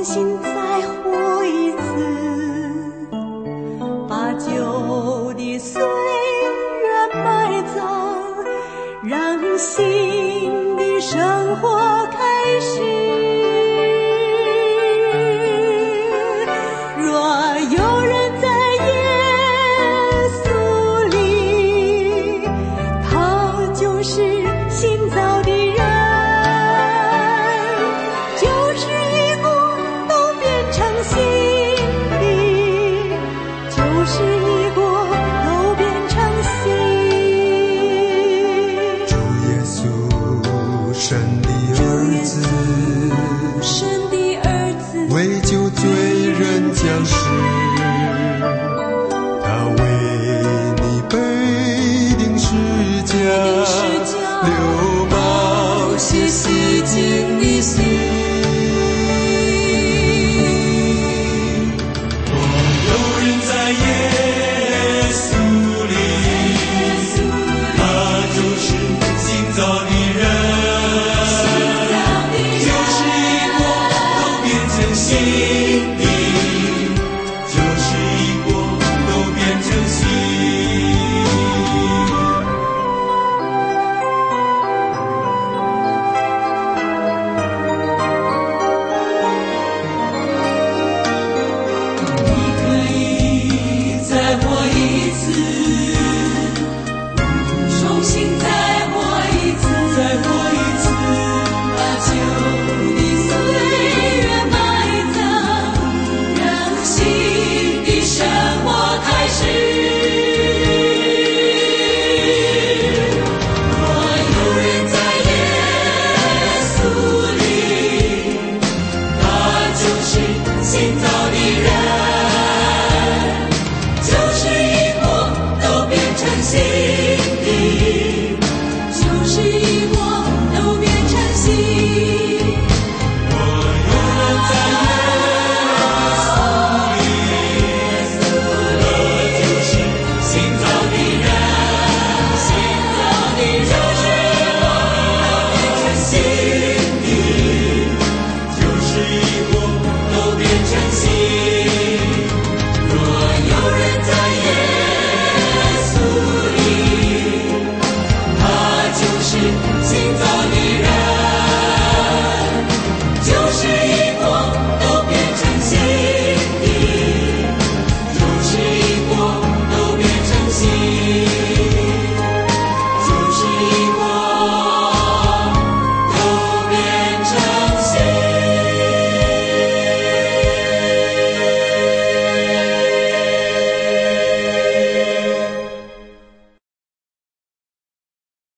新再活一次，把旧的岁月埋葬，让新的生活开始。若有人在耶稣里，他就是新造的人，旧事已过，都变成新的，旧事已过，都变成新。 主耶稣，神的儿子， 神的儿子， 为救罪人降世，他为你被钉十架，流宝血洗净你心。